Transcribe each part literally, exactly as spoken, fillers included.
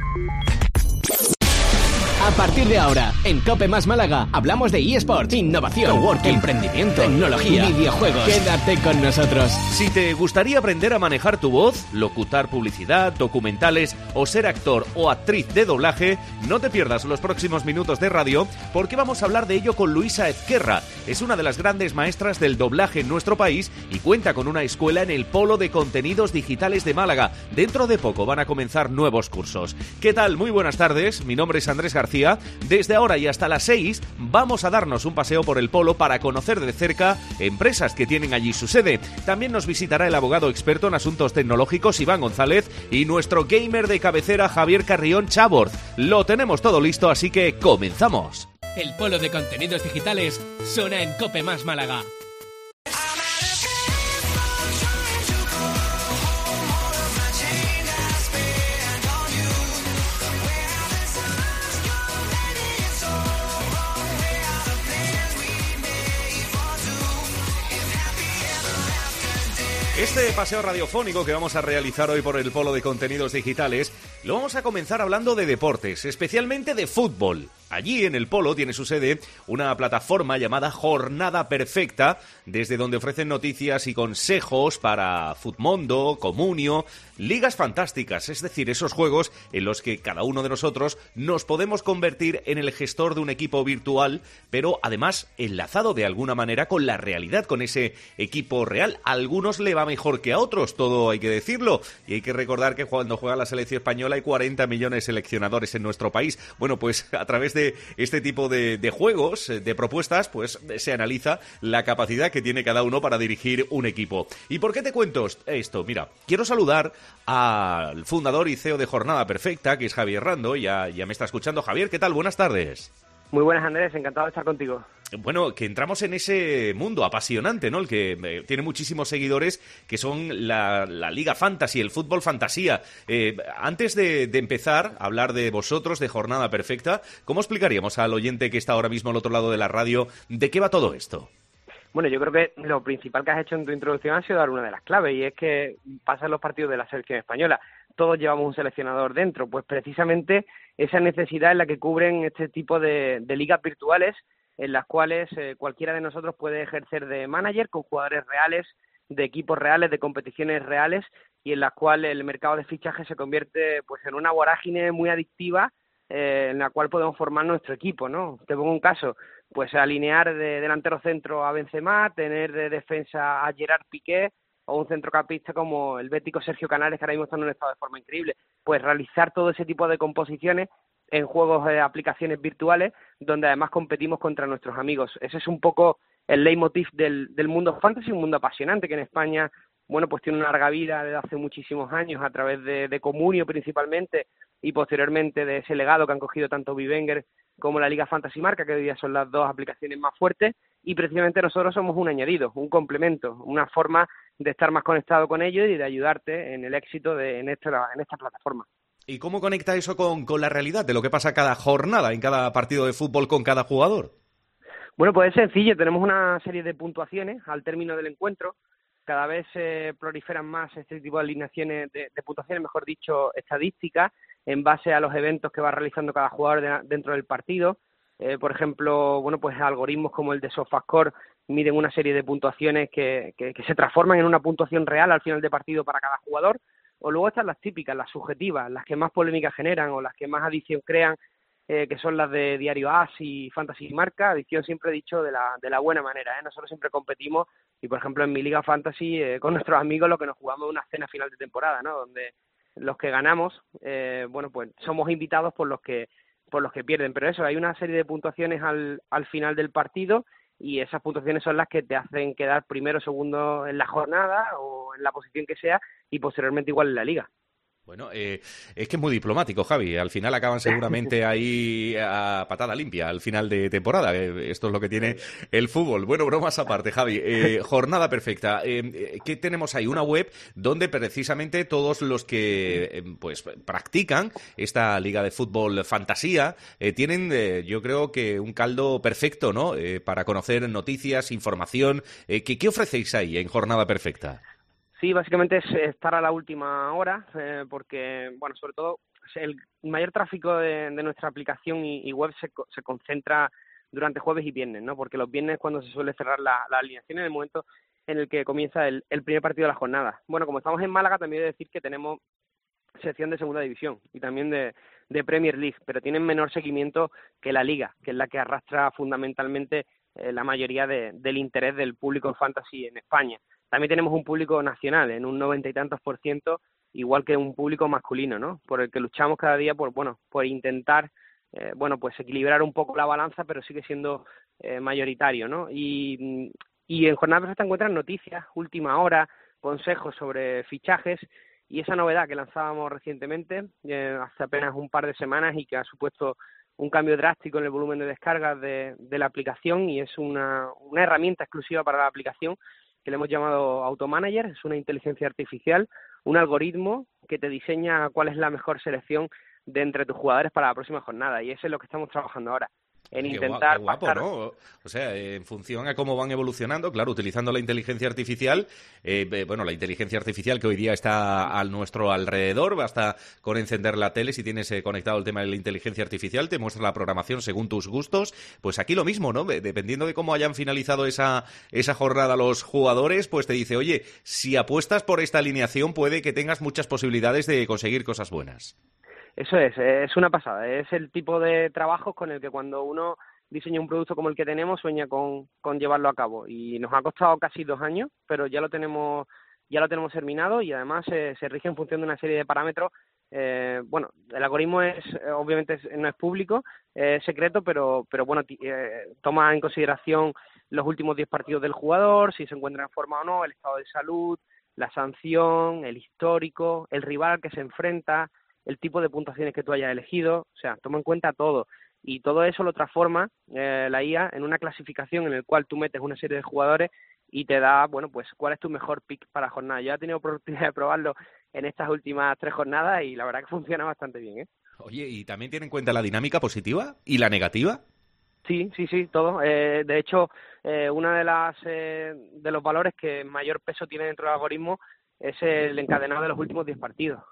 A partir de ahora, en COPE Más Málaga, hablamos de eSports, innovación, coworking, emprendimiento, tecnología, videojuegos. Quédate con nosotros. Si te gustaría aprender a manejar tu voz, locutar publicidad, documentales o ser actor o actriz de doblaje, no te pierdas los próximos minutos de radio porque vamos a hablar de ello con Luisa Ezquerra. Es una de las grandes maestras del doblaje en nuestro país y cuenta con una escuela en el Polo de Contenidos Digitales de Málaga. Dentro de poco van a comenzar nuevos cursos. ¿Qué tal? Muy buenas tardes. Mi nombre es Andrés García. Desde ahora y hasta las seis vamos a darnos un paseo por el Polo para conocer de cerca empresas que tienen allí su sede. También nos visitará el abogado experto en asuntos tecnológicos Iván González y nuestro gamer de cabecera Javier Carrión Chaborz. Lo tenemos todo listo, así que comenzamos. El Polo de Contenidos Digitales suena en COPE Más Málaga. Este paseo radiofónico que vamos a realizar hoy por el Polo de Contenidos Digitales lo vamos a comenzar hablando de deportes, especialmente de fútbol. Allí en el Polo tiene su sede una plataforma llamada Jornada Perfecta, desde donde ofrecen noticias y consejos para Futmundo, Comunio, ligas fantásticas, es decir, esos juegos en los que cada uno de nosotros nos podemos convertir en el gestor de un equipo virtual, pero además enlazado de alguna manera con la realidad, con ese equipo real. A algunos le va mejor que a otros, todo hay que decirlo, y hay que recordar que cuando juega la selección española hay cuarenta millones de seleccionadores en nuestro país. Bueno, pues a través de este tipo de, de juegos, de propuestas, pues se analiza la capacidad que tiene cada uno para dirigir un equipo. ¿Y por qué te cuento esto? Mira, quiero saludar al fundador y C E O de Jornada Perfecta, que es Javier Rando. Ya, ya me está escuchando. Javier, ¿qué tal? Buenas tardes. Muy buenas, Andrés, encantado de estar contigo. Bueno, que entramos en ese mundo apasionante, ¿no? El que eh, tiene muchísimos seguidores, que son la, la Liga Fantasy, el fútbol fantasía. Eh, antes de, de empezar a hablar de vosotros, de Jornada Perfecta, ¿cómo explicaríamos al oyente que está ahora mismo al otro lado de la radio de qué va todo esto? Bueno, yo creo que lo principal que has hecho en tu introducción ha sido dar una de las claves, y es que pasan los partidos de la selección española. Todos llevamos un seleccionador dentro, pues precisamente esa necesidad es la que cubren este tipo de, de ligas virtuales, en las cuales eh, cualquiera de nosotros puede ejercer de manager con jugadores reales, de equipos reales, de competiciones reales, y en las cuales el mercado de fichajes se convierte pues en una vorágine muy adictiva, eh, en la cual podemos formar nuestro equipo, ¿no? Te pongo un caso, pues alinear de delantero centro a Benzema, tener de defensa a Gerard Piqué, o un centrocampista como el bético Sergio Canales, que ahora mismo está en un estado de forma increíble. Pues realizar todo ese tipo de composiciones en juegos de aplicaciones virtuales, donde además competimos contra nuestros amigos. Ese es un poco el leitmotiv del, del mundo fantasy, un mundo apasionante que en España, bueno, pues tiene una larga vida desde hace muchísimos años, a través de, de Comunio principalmente, y posteriormente de ese legado que han cogido tanto Vivenger como la Liga Fantasy Marca, que hoy día son las dos aplicaciones más fuertes, y precisamente nosotros somos un añadido, un complemento, una forma de estar más conectado con ellos y de ayudarte en el éxito de en esta, en esta plataforma. ¿Y cómo conecta eso con, con la realidad de lo que pasa cada jornada, en cada partido de fútbol con cada jugador? Bueno, pues es sencillo, tenemos una serie de puntuaciones al término del encuentro. Cada vez se eh, proliferan más este tipo de alineaciones, de, de puntuaciones, mejor dicho, estadísticas, en base a los eventos que va realizando cada jugador de, dentro del partido. Eh, por ejemplo, bueno, pues algoritmos como el de SofaScore miden una serie de puntuaciones que, que, que se transforman en una puntuación real al final de partido para cada jugador. O luego están las típicas, las subjetivas, las que más polémica generan o las que más adicción crean, eh, que son las de Diario As y Fantasy Marca. Adicción siempre he dicho de la, de la buena manera, ¿eh? Nosotros siempre competimos y, por ejemplo, en mi Liga Fantasy, eh, con nuestros amigos, lo que nos jugamos es una cena final de temporada, ¿no? Donde los que ganamos, eh, bueno, pues somos invitados por los que por los que pierden. Pero eso, hay una serie de puntuaciones al, al final del partido, y esas puntuaciones son las que te hacen quedar primero, segundo en la jornada o en la posición que sea, y posteriormente igual en la liga. Bueno, eh, es que es muy diplomático, Javi. Al final acaban seguramente ahí a patada limpia al final de temporada. Esto es lo que tiene el fútbol. Bueno, bromas aparte, Javi. Eh, jornada perfecta. Eh, ¿Qué tenemos ahí? Una web donde precisamente todos los que eh, pues practican esta liga de fútbol fantasía eh, tienen, eh, yo creo que un caldo perfecto, ¿no? Eh, para conocer noticias, información. Eh, ¿qué, ¿Qué ofrecéis ahí en Jornada Perfecta? Sí, básicamente es estar a la última hora, eh, porque, bueno, sobre todo el mayor tráfico de, de nuestra aplicación y, y web se, se concentra durante jueves y viernes, ¿no? Porque los viernes es cuando se suele cerrar la, la alineación en el momento en el que comienza el, el primer partido de la jornada. Bueno, como estamos en Málaga, también he de decir que tenemos sección de segunda división y también de, de Premier League, pero tienen menor seguimiento que la Liga, que es la que arrastra fundamentalmente eh, la mayoría de, del interés del público fantasy en España. También tenemos un público nacional, en un noventa y tantos por ciento, igual que un público masculino, ¿no? Por el que luchamos cada día por, bueno, por intentar, eh, bueno, pues equilibrar un poco la balanza, pero sigue siendo eh, mayoritario, ¿no? Y, y en Jornada Perfecta encuentran noticias, última hora, consejos sobre fichajes, y esa novedad que lanzábamos recientemente, eh, hace apenas un par de semanas, y que ha supuesto un cambio drástico en el volumen de descargas de, de la aplicación, y es una, una herramienta exclusiva para la aplicación que le hemos llamado Automanager. Es una inteligencia artificial, un algoritmo que te diseña cuál es la mejor selección de entre tus jugadores para la próxima jornada, y eso es lo que estamos trabajando ahora. En Qué intentar guapo, pasar... ¿no? O sea, en función a cómo van evolucionando, claro, utilizando la inteligencia artificial, eh, bueno, la inteligencia artificial que hoy día está a nuestro alrededor, basta con encender la tele, si tienes eh, conectado el tema de la inteligencia artificial, te muestra la programación según tus gustos. Pues aquí lo mismo, ¿no? Dependiendo de cómo hayan finalizado esa, esa jornada los jugadores, pues te dice, oye, si apuestas por esta alineación puede que tengas muchas posibilidades de conseguir cosas buenas. Eso es, es una pasada. Es el tipo de trabajo con el que cuando uno diseña un producto como el que tenemos sueña con, con llevarlo a cabo. Y nos ha costado casi dos años, pero ya lo tenemos ya lo tenemos terminado, y además eh, se rige en función de una serie de parámetros. Eh, bueno, el algoritmo es obviamente es, no es público, eh, es secreto, pero pero bueno, eh, toma en consideración los últimos diez partidos del jugador, si se encuentra en forma o no, el estado de salud, la sanción, el histórico, el rival al que se enfrenta, el tipo de puntuaciones que tú hayas elegido, o sea, toma en cuenta todo, y todo eso lo transforma eh, la I A en una clasificación en el cual tú metes una serie de jugadores y te da, bueno, pues cuál es tu mejor pick para la jornada. Yo he tenido oportunidad de probarlo en estas últimas tres jornadas y la verdad que funciona bastante bien, ¿eh? Oye, ¿y también tiene en cuenta la dinámica positiva y la negativa? Sí, sí, sí, todo. Eh, de hecho, eh, uno de las eh, de los valores que mayor peso tiene dentro del algoritmo es el encadenado de los últimos diez partidos.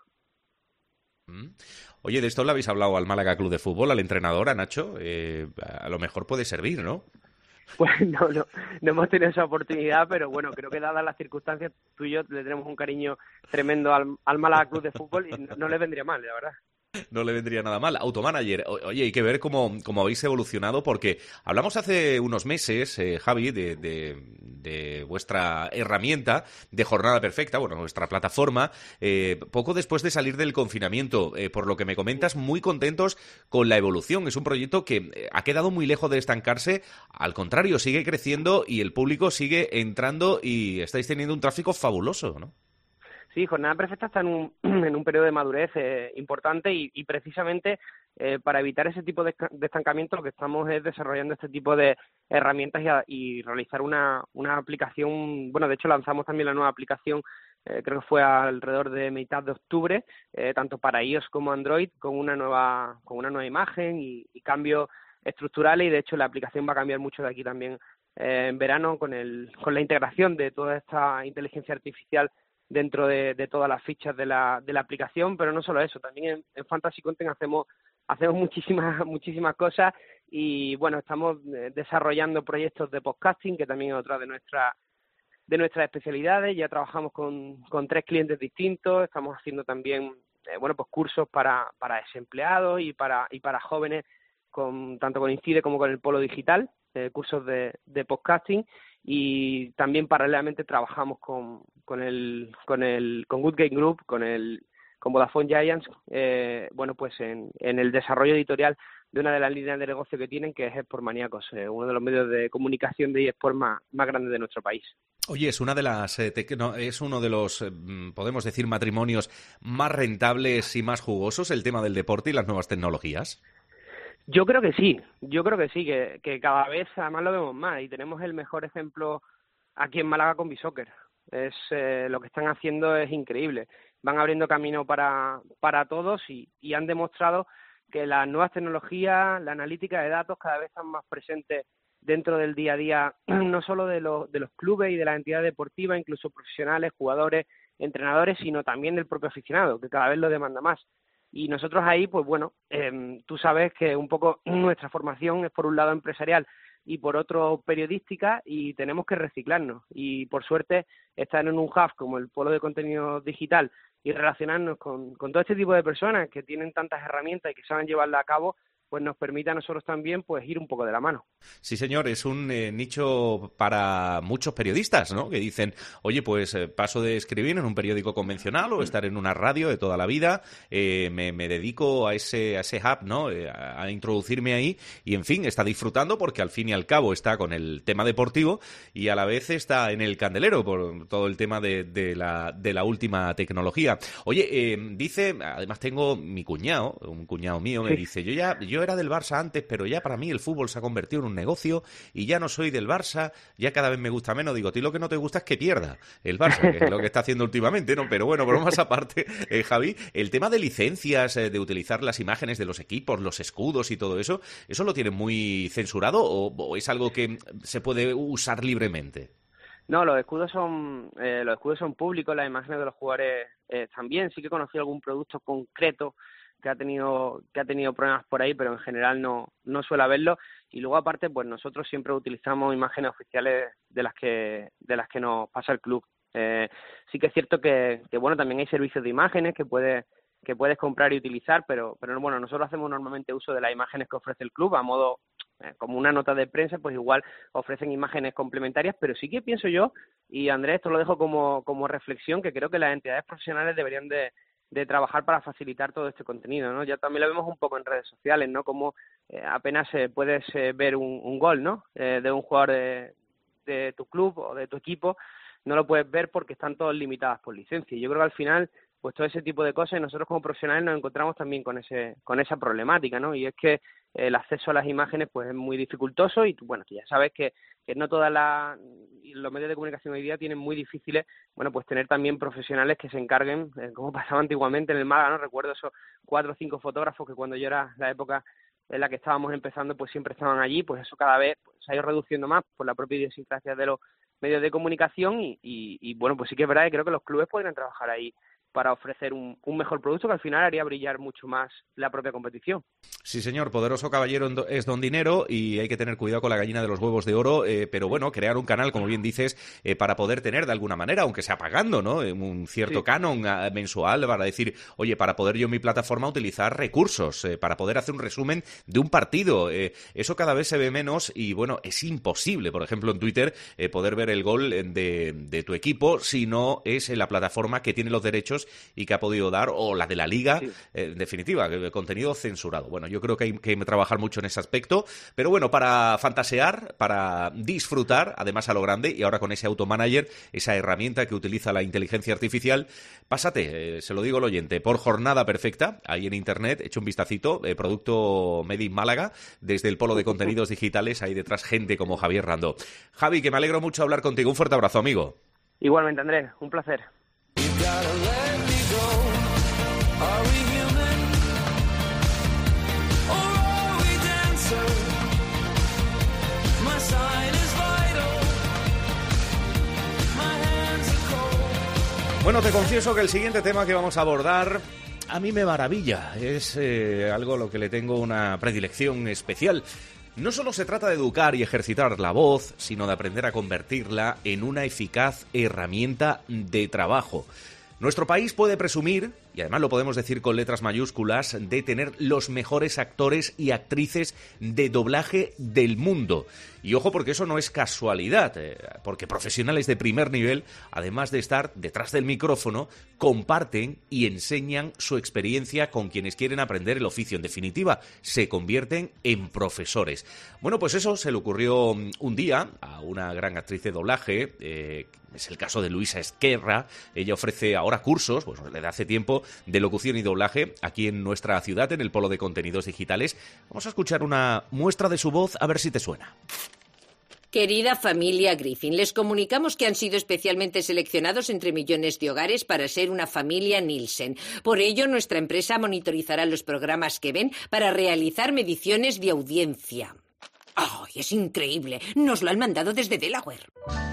Oye, de esto le habéis hablado al Málaga Club de Fútbol, al entrenador, a Nacho. Eh, a lo mejor puede servir, ¿no? Pues no, no, no hemos tenido esa oportunidad, pero bueno, creo que dadas las circunstancias, tú y yo le tenemos un cariño tremendo al, al Málaga Club de Fútbol y no, no le vendría mal, la verdad. No le vendría nada mal. Automanager, oye, hay que ver cómo, cómo habéis evolucionado, porque hablamos hace unos meses, eh, Javi, de, de, de vuestra herramienta de Jornada Perfecta, bueno, nuestra plataforma, eh, poco después de salir del confinamiento. Eh, por lo que me comentas, muy contentos con la evolución. Es un proyecto que ha quedado muy lejos de estancarse, al contrario, sigue creciendo y el público sigue entrando y estáis teniendo un tráfico fabuloso, ¿no? Sí, Jornada Perfecta está en un, en un periodo de madurez eh, importante y, y precisamente eh, para evitar ese tipo de, de estancamiento lo que estamos es desarrollando este tipo de herramientas y, a, y realizar una, una aplicación. Bueno, de hecho lanzamos también la nueva aplicación, eh, creo que fue alrededor de mitad de octubre, eh, tanto para iOS como Android, con una nueva con una nueva imagen y, y cambios estructurales, y de hecho la aplicación va a cambiar mucho de aquí también eh, en verano con, el, con la integración de toda esta inteligencia artificial dentro de, de todas las fichas de la, de la aplicación. Pero no solo eso, también en, en Fantasy Content hacemos hacemos muchísimas muchísimas cosas, y bueno, estamos desarrollando proyectos de podcasting, que también es otra de nuestras de nuestras especialidades. Ya trabajamos con, con tres clientes distintos, estamos haciendo también eh, bueno, pues cursos para para desempleados y para y para jóvenes, con tanto con Incide como con el Polo Digital, eh, cursos de, de podcasting. Y también paralelamente trabajamos con con el con el con Good Game Group, con el con Vodafone Giants, eh, bueno, pues en, en el desarrollo editorial de una de las líneas de negocio que tienen, que es Sportmaníacos, eh, uno de los medios de comunicación de eSport más, más grandes de nuestro país. Oye, es una de las eh, te, no, es uno de los eh, podemos decir matrimonios más rentables y más jugosos, el tema del deporte y las nuevas tecnologías. Yo creo que sí, yo creo que sí, que, que cada vez además lo vemos más, y tenemos el mejor ejemplo aquí en Málaga con Bisoccer. Es eh, lo que están haciendo es increíble. Van abriendo camino para para todos y, y han demostrado que las nuevas tecnologías, la analítica de datos cada vez están más presentes dentro del día a día, no solo de los de los clubes y de las entidades deportivas, incluso profesionales, jugadores, entrenadores, sino también del propio aficionado, que cada vez lo demanda más. Y nosotros ahí, pues bueno, eh, tú sabes que un poco nuestra formación es por un lado empresarial y por otro periodística, y tenemos que reciclarnos. Y por suerte estar en un hub como el Polo de Contenido Digital y relacionarnos con, con todo este tipo de personas que tienen tantas herramientas y que saben llevarla a cabo, pues nos permite a nosotros también pues ir un poco de la mano. Sí, señor, es un eh, nicho para muchos periodistas, ¿no? Que dicen, oye, pues eh, paso de escribir en un periódico convencional o estar en una radio de toda la vida, eh, me, me dedico a ese, a ese hub, ¿no? Eh, a, a introducirme ahí y, en fin, está disfrutando porque al fin y al cabo está con el tema deportivo y a la vez está en el candelero por todo el tema de, de, la, de la última tecnología. Oye, eh, dice, además tengo mi cuñado, un cuñado mío, me sí. dice, yo ya... Yo Yo era del Barça antes, pero ya para mí el fútbol se ha convertido en un negocio y ya no soy del Barça, ya cada vez me gusta menos. Digo, a ti lo que no te gusta es que pierda el Barça, que es lo que está haciendo últimamente, ¿no? Pero bueno, bromas aparte, eh, Javi, el tema de licencias, eh, de utilizar las imágenes de los equipos, los escudos y todo eso, ¿eso lo tienen muy censurado o, o es algo que se puede usar libremente? No, los escudos son eh, los escudos son públicos, las imágenes de los jugadores eh, también. Sí que conocí algún producto concreto que ha tenido que ha tenido problemas por ahí, pero en general no no suele haberlo. Y luego aparte, pues nosotros siempre utilizamos imágenes oficiales de las que de las que nos pasa el club. Eh, sí que es cierto que, que bueno, también hay servicios de imágenes que puedes que puedes comprar y utilizar, pero pero bueno, nosotros hacemos normalmente uso de las imágenes que ofrece el club a modo eh, como una nota de prensa, pues igual ofrecen imágenes complementarias, pero sí que pienso yo, y Andrés, esto lo dejo como como reflexión, que creo que las entidades profesionales deberían de de trabajar para facilitar todo este contenido, ¿no? Ya también lo vemos un poco en redes sociales, ¿no? Como eh, apenas eh, puedes eh, ver un, un gol, ¿no? Eh, de un jugador de, de tu club o de tu equipo, no lo puedes ver porque están todos limitadas por licencia. Y yo creo que al final, pues todo ese tipo de cosas, y nosotros como profesionales nos encontramos también con ese con esa problemática, ¿no? Y es que el acceso a las imágenes pues es muy dificultoso y, bueno, tú ya sabes que, que no todas las los medios de comunicación hoy día tienen muy difíciles, bueno, pues tener también profesionales que se encarguen, eh, como pasaba antiguamente en el Málaga, ¿no? Recuerdo esos cuatro o cinco fotógrafos que cuando yo era la época en la que estábamos empezando, pues siempre estaban allí, pues eso cada vez pues, se ha ido reduciendo más por la propia idiosincrasia de los medios de comunicación y, y, y bueno, pues sí que es verdad que creo que los clubes podrían trabajar ahí para ofrecer un, un mejor producto que al final haría brillar mucho más la propia competición. Sí, señor, poderoso caballero es don dinero y hay que tener cuidado con la gallina de los huevos de oro, eh, pero bueno, crear un canal, como bien dices, eh, para poder tener de alguna manera, aunque sea pagando, ¿no? Un cierto sí. canon uh, mensual para decir, oye, para poder yo en mi plataforma utilizar recursos, eh, para poder hacer un resumen de un partido. Eh, eso cada vez se ve menos y bueno, es imposible, por ejemplo, en Twitter, eh, poder ver el gol de, de tu equipo si no es en la plataforma que tiene los derechos y que ha podido dar, o la de la liga, sí. eh, en definitiva, contenido censurado. Bueno, yo creo que hay que trabajar mucho en ese aspecto, pero bueno, para fantasear, para disfrutar, además a lo grande, y ahora con ese Automanager, esa herramienta que utiliza la inteligencia artificial, pásate, eh, se lo digo al oyente, por Jornada Perfecta, ahí en internet, echa un vistacito, eh, producto Made in Málaga, desde el Polo de Contenidos Digitales, ahí detrás gente como Javier Rando. Javi, que me alegro mucho hablar contigo, un fuerte abrazo, amigo. Igualmente, Andrés, un placer. Bueno, te confieso que el siguiente tema que vamos a abordar a mí me maravilla. Es eh, algo a lo que le tengo una predilección especial. No solo se trata de educar y ejercitar la voz, sino de aprender a convertirla en una eficaz herramienta de trabajo. Nuestro país puede presumir, y además lo podemos decir con letras mayúsculas, de tener los mejores actores y actrices de doblaje del mundo. Y ojo, porque eso no es casualidad, eh, porque profesionales de primer nivel, además de estar detrás del micrófono, comparten y enseñan su experiencia con quienes quieren aprender el oficio. En definitiva, se convierten en profesores. Bueno, pues eso se le ocurrió un día a una gran actriz de doblaje, eh, es el caso de Luisa Esquerra. Ella ofrece ahora cursos, pues desde hace tiempo, de locución y doblaje aquí en nuestra ciudad, en el Polo de Contenidos Digitales. Vamos a escuchar una muestra de su voz, a ver si te suena. Querida familia Griffin, les comunicamos que han sido especialmente seleccionados entre millones de hogares para ser una familia Nielsen. Por ello, nuestra empresa monitorizará los programas que ven para realizar mediciones de audiencia. ¡Ay, es increíble! Nos lo han mandado desde Delaware.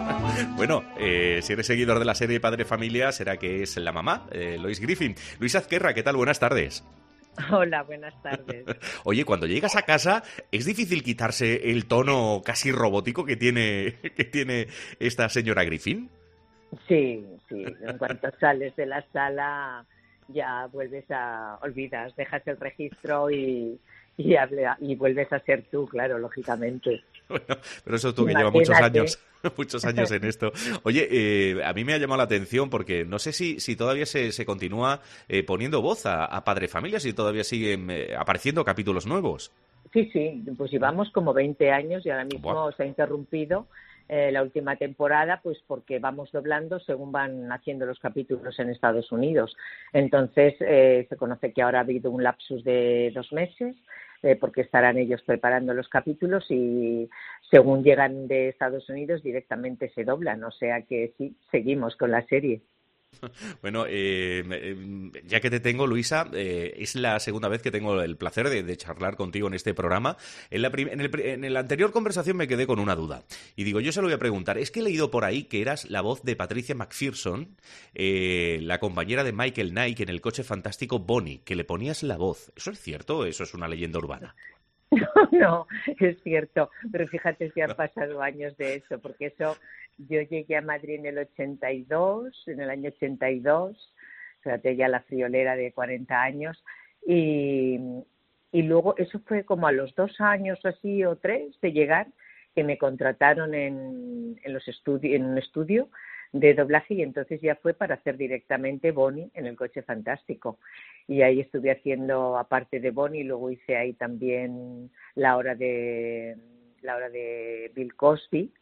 Bueno, eh, si eres seguidor de la serie Padre Familia, será que es la mamá, eh, Lois Griffin. Luis Azquerra, ¿qué tal? Buenas tardes. Hola, buenas tardes. Oye, cuando llegas a casa, ¿es difícil quitarse el tono casi robótico que tiene, que tiene esta señora Griffin? Sí, sí. En cuanto sales de la sala, ya vuelves a... olvidas, dejas el registro y, y, hable, y vuelves a ser tú, claro, lógicamente. Bueno, pero eso tú que Imagínate. llevas muchos años, muchos años en esto. Oye, eh, a mí me ha llamado la atención porque no sé si, si todavía se, se continúa eh, poniendo voz a, a Padre Familia, si todavía siguen eh, apareciendo capítulos nuevos. Sí, sí, pues llevamos como veinte años y ahora mismo Buah. se ha interrumpido eh, la última temporada, pues porque vamos doblando según van haciendo los capítulos en Estados Unidos. Entonces, eh, se conoce que ahora ha habido un lapsus de dos meses, eh, porque estarán ellos preparando los capítulos y según llegan de Estados Unidos directamente se doblan. O sea que sí, seguimos con la serie. Bueno, eh, eh, ya que te tengo, Luisa, eh, es la segunda vez que tengo el placer de, de charlar contigo en este programa. En la, prim- en, el, en la anterior conversación me quedé con una duda. Y digo, yo se lo voy a preguntar. Es que he leído por ahí que eras la voz de Patricia McPherson, eh, la compañera de Michael Knight en el coche fantástico Bonnie, que le ponías la voz. ¿Eso es cierto o eso es una leyenda urbana? No, no, es cierto, pero fíjate si han pasado años de eso, porque eso, yo llegué a Madrid en el ochenta y dos, en el año ochenta y dos, fíjate ya la friolera de cuarenta años, y, y luego eso fue como a los dos años o así, o tres de llegar, que me contrataron en, en, los estudi- en un estudio de doblaje y entonces ya fue para hacer directamente Bonnie en el coche fantástico. Y ahí estuve haciendo, aparte de Bonnie, luego hice ahí también la hora de la hora de Bill Cosby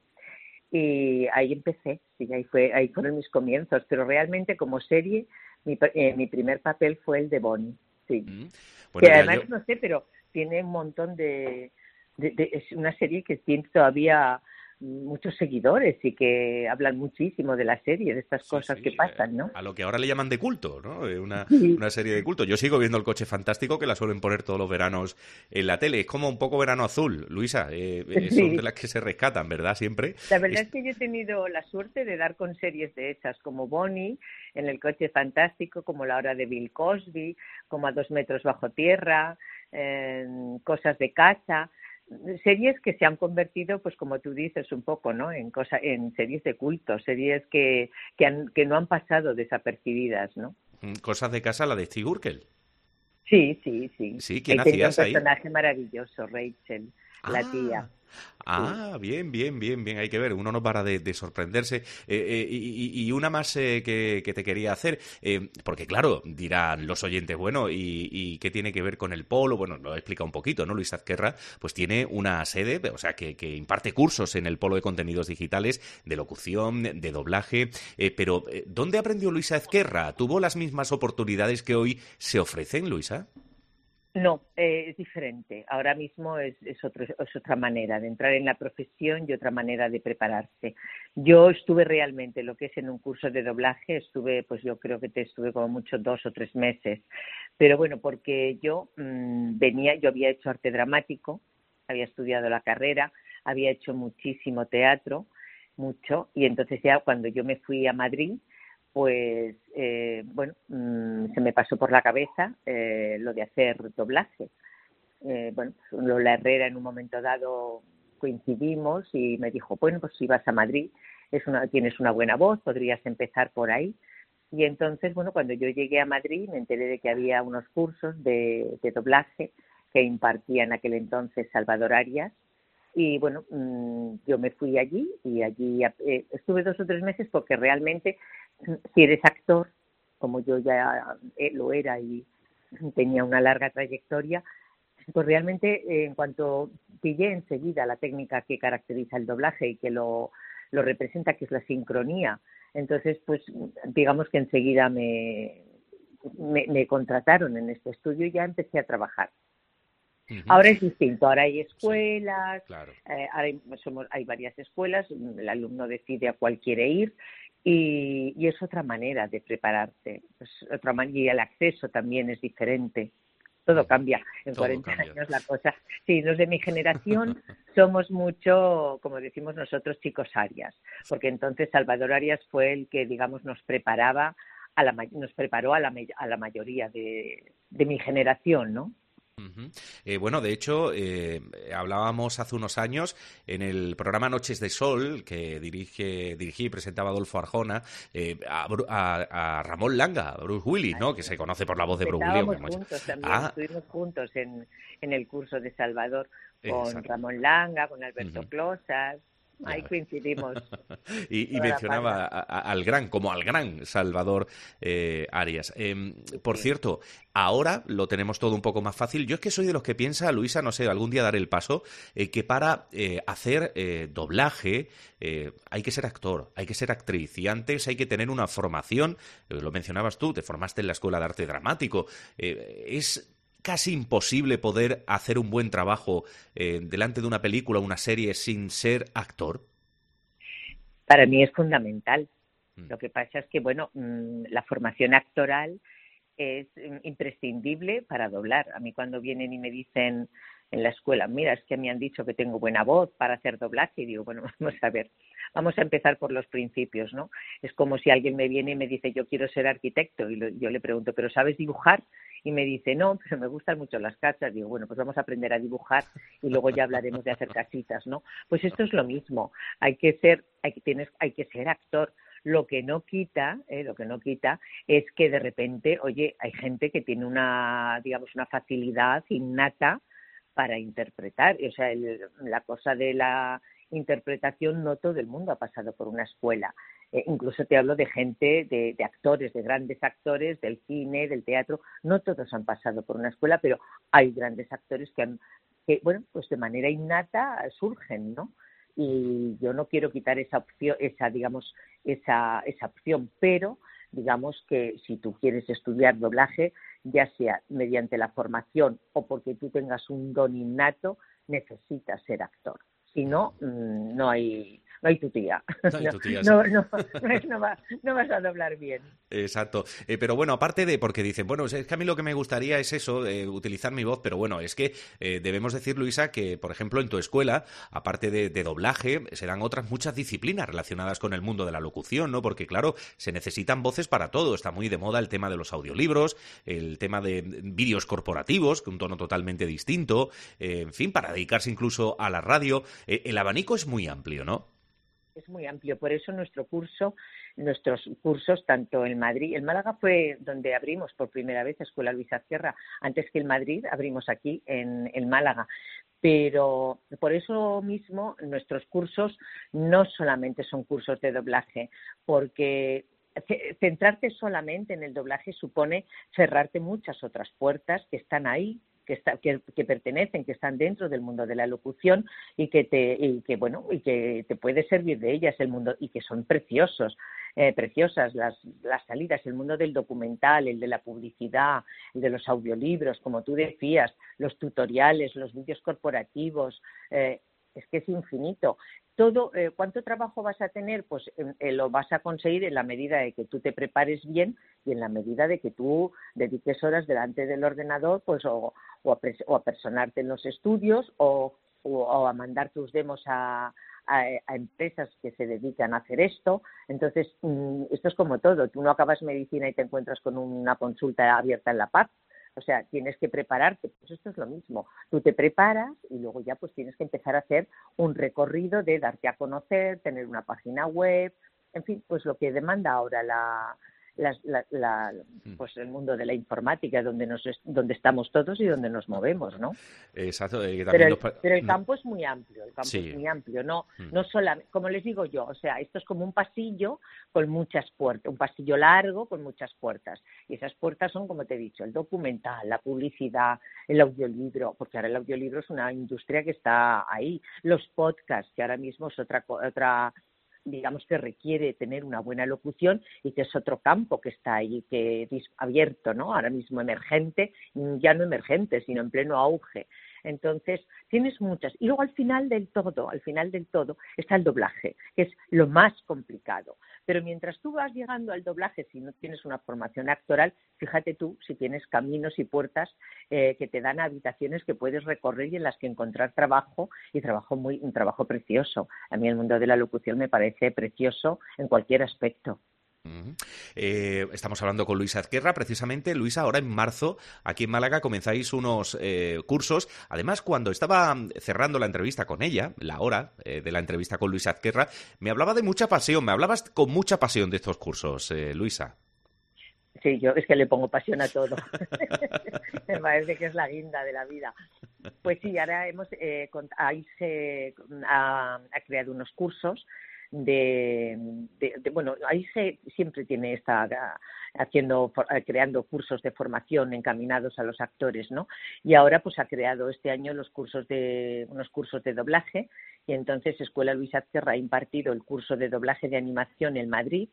y ahí empecé, sí, ahí fue, ahí fueron mis comienzos, pero realmente como serie mi, eh, mi primer papel fue el de Bonnie, sí. Mm. Bueno, Que además yo... no sé, pero tiene un montón de, de, de es una serie que tiene todavía muchos seguidores y que hablan muchísimo de la serie, de estas Sí, cosas sí, que pasan, ¿no? a lo que ahora le llaman de culto, ¿no? Eh, Una, Sí. una serie de culto. Yo sigo viendo El Coche Fantástico, que la suelen poner todos los veranos en la tele. Es como un poco Verano Azul, Luisa. Eh, eh, son Sí. de las que se rescatan, ¿verdad? Siempre. La verdad Es- es que yo he tenido la suerte de dar con series de esas, como Bonnie, en El Coche Fantástico, como La Hora de Bill Cosby, como A Dos Metros Bajo Tierra, en Cosas de Casa, series que se han convertido, pues como tú dices un poco, ¿no? En cosa, en series de culto, series que que, han, que no han pasado desapercibidas, ¿no? Cosas de casa, la de Steve Urkel. Sí, sí, sí. Sí, ¿quién Ahí tenía un hacías ahí? personaje maravilloso, Rachel, la tía. Ah, ah, bien, bien, bien, bien, hay que ver, uno no para de, de sorprenderse. Eh, eh, y, y una más eh, que, que te quería hacer, eh, porque claro, dirán los oyentes, bueno, ¿y, y qué tiene que ver con el polo? Bueno, lo he explicado un poquito, ¿no? Luis Azquerra, pues tiene una sede, o sea, que, que imparte cursos en el polo de contenidos digitales, de locución, de doblaje, eh, pero eh, ¿dónde aprendió Luisa Azquerra? ¿Tuvo las mismas oportunidades que hoy se ofrecen, Luisa? No, eh, es diferente. Ahora mismo es, es, otro, es otra manera de entrar en la profesión y otra manera de prepararse. Yo estuve realmente, lo que es en un curso de doblaje, estuve, pues yo creo que te estuve como mucho dos o tres meses. Pero bueno, porque yo mmm, venía, yo había hecho arte dramático, había estudiado la carrera, había hecho muchísimo teatro, mucho, y entonces ya cuando yo me fui a Madrid, pues, eh, bueno, mmm, se me pasó por la cabeza eh, lo de hacer doblaje. Eh, bueno, Lola Herrera en un momento dado coincidimos y me dijo, bueno, pues si vas a Madrid, es una, tienes una buena voz, podrías empezar por ahí. Y entonces, bueno, cuando yo llegué a Madrid me enteré de que había unos cursos de, de doblaje que impartía en aquel entonces Salvador Arias. Y bueno, mmm, yo me fui allí y allí eh, estuve dos o tres meses porque realmente si eres actor, como yo ya eh, lo era y tenía una larga trayectoria, pues realmente eh, en cuanto pillé enseguida la técnica que caracteriza el doblaje y que lo, lo representa, que es la sincronía, entonces pues digamos que enseguida me, me, me contrataron en este estudio y ya empecé a trabajar. Uh-huh. Ahora es distinto, ahora hay escuelas, sí, claro. eh, ahora hay, somos, hay varias escuelas, el alumno decide a cuál quiere ir y, y es otra manera de prepararse, es otra man- y el acceso también es diferente. todo cambia. En todo cuarenta cambia. años la cosa... Sí, los de mi generación somos mucho, como decimos nosotros, chicos Arias, porque entonces Salvador Arias fue el que, digamos, nos preparaba, a la, nos preparó a la, a la mayoría de, de mi generación, ¿no? Uh-huh. Eh, bueno, de hecho, eh, hablábamos hace unos años en el programa Noches de Sol, que dirige, dirigí y presentaba Adolfo Arjona, eh, a, a, a Ramón Langa, a Bruce Willis, ¿no? Que se conoce por la voz de Bruce Willis. Estábamos juntos también, ah. estuvimos juntos en, en el curso de Salvador con Exacto. Ramón Langa, con Alberto uh-huh. Closas. Ahí coincidimos. y, y mencionaba a, a, al gran, como al gran Salvador eh, Arias. Eh, por sí. cierto, ahora lo tenemos todo un poco más fácil. Yo es que soy de los que piensa, Luisa, no sé, algún día daré el paso, eh, que para eh, hacer eh, doblaje eh, hay que ser actor, hay que ser actriz. Y antes hay que tener una formación, eh, lo mencionabas tú, te formaste en la Escuela de Arte Dramático. Eh, es... casi imposible poder hacer un buen trabajo eh, delante de una película o una serie sin ser actor? Para mí es fundamental. Mm. Lo que pasa es que, bueno, mmm, la formación actoral es imprescindible para doblar. A mí cuando vienen y me dicen en la escuela, mira, es que me han dicho que tengo buena voz para hacer doblaje, y digo, bueno, vamos a ver, vamos a empezar por los principios, ¿no? Es como si alguien me viene y me dice, yo quiero ser arquitecto, y lo, yo le pregunto, ¿pero sabes dibujar? Y me dice, no, pero me gustan mucho las casas. Digo, bueno, pues vamos a aprender a dibujar y luego ya hablaremos de hacer casitas, ¿no? Pues esto es lo mismo, hay que ser, hay que, tienes, hay que ser actor. Lo que no quita, eh, lo que no quita es que de repente, oye, hay gente que tiene una, digamos, una facilidad innata para interpretar. O sea, el, la cosa de la interpretación, no todo el mundo ha pasado por una escuela. Eh, incluso te hablo de gente, de, de actores, de grandes actores del cine, del teatro. No todos han pasado por una escuela, pero hay grandes actores que han, que, bueno, pues de manera innata surgen, ¿no? Y yo no quiero quitar esa opción, esa, digamos, esa, esa opción, pero digamos que si tú quieres estudiar doblaje, ya sea mediante la formación o porque tú tengas un don innato, necesitas ser actor. Si no, no hay, no hay tu tía. No, hay tu tía, no, sí. no, no, no, va, no vas a doblar bien. Exacto. Eh, pero bueno, aparte de, porque dicen, bueno, es que a mí lo que me gustaría es eso, eh, utilizar mi voz, pero bueno, es que eh, debemos decir, Luisa, que por ejemplo en tu escuela, aparte de, de doblaje, se dan otras muchas disciplinas relacionadas con el mundo de la locución, ¿no? Porque claro, se necesitan voces para todo. Está muy de moda el tema de los audiolibros, el tema de vídeos corporativos, que un tono totalmente distinto, eh, en fin, para dedicarse incluso a la radio. Eh, el abanico es muy amplio, ¿no? Es muy amplio, por eso nuestro curso, nuestros cursos, tanto en Madrid, en Málaga fue donde abrimos por primera vez Escuela Luisa Sierra, antes que en Madrid abrimos aquí en, en Málaga, pero por eso mismo nuestros cursos no solamente son cursos de doblaje, porque centrarte solamente en el doblaje supone cerrarte muchas otras puertas que están ahí, Que, está, que, que pertenecen, que están dentro del mundo de la locución y que te y que bueno y que te puede servir de ellas el mundo y que son preciosos, eh, preciosas las, las salidas, el mundo del documental, el de la publicidad, el de los audiolibros, como tú decías, los tutoriales, los vídeos corporativos, eh, es que es infinito. Todo, eh, ¿cuánto trabajo vas a tener? Pues eh, lo vas a conseguir en la medida de que tú te prepares bien y en la medida de que tú dediques horas delante del ordenador, pues o, o, a, pres- o a personarte en los estudios o, o, o a mandar tus demos a, a, a empresas que se dedican a hacer esto. Entonces, mmm, esto es como todo. Tú no acabas medicina y te encuentras con una consulta abierta en La Paz. O sea, tienes que prepararte, pues esto es lo mismo. Tú te preparas y luego ya pues tienes que empezar a hacer un recorrido de darte a conocer, tener una página web, en fin, pues lo que demanda ahora la, la, la, la pues el mundo de la informática, donde nos donde estamos todos y donde nos movemos, ¿no? Exacto. Eh, que pero, el, nos... pero el campo es muy amplio, el campo sí. es muy amplio, no, mm. no solamente, como les digo yo, o sea, esto es como un pasillo con muchas puertas, un pasillo largo con muchas puertas, y esas puertas son, como te he dicho, el documental, la publicidad, el audiolibro, porque ahora el audiolibro es una industria que está ahí, los podcasts, que ahora mismo es otra otra digamos que requiere tener una buena locución y que es otro campo que está ahí, que es abierto, ¿no? Ahora mismo emergente, ya no emergente, sino en pleno auge. Entonces, tienes muchas. Y luego al final del todo, al final del todo, está el doblaje, que es lo más complicado. Pero mientras tú vas llegando al doblaje, si no tienes una formación actoral, fíjate tú si tienes caminos y puertas eh, que te dan habitaciones que puedes recorrer y en las que encontrar trabajo, y trabajo muy, un trabajo precioso. A mí el mundo de la locución me parece precioso en cualquier aspecto. Uh-huh. Eh, estamos hablando con Luisa Azquerra, precisamente. Luisa, ahora en marzo, aquí en Málaga, comenzáis unos eh, cursos. Además, cuando estaba cerrando la entrevista con ella, la hora eh, de la entrevista con Luisa Azquerra, me hablaba de mucha pasión, me hablabas con mucha pasión de estos cursos, eh, Luisa. Sí, yo es que le pongo pasión a todo. Me parece que es la guinda de la vida. Pues sí, ahora hemos, eh, ahí se ha, ha creado unos cursos De, de, de bueno, ahí se siempre tiene está haciendo creando cursos de formación encaminados a los actores, ¿no? Y ahora pues ha creado este año los cursos de unos cursos de doblaje, y entonces Escuela Luisa Azquerra ha impartido el curso de doblaje de animación en Madrid,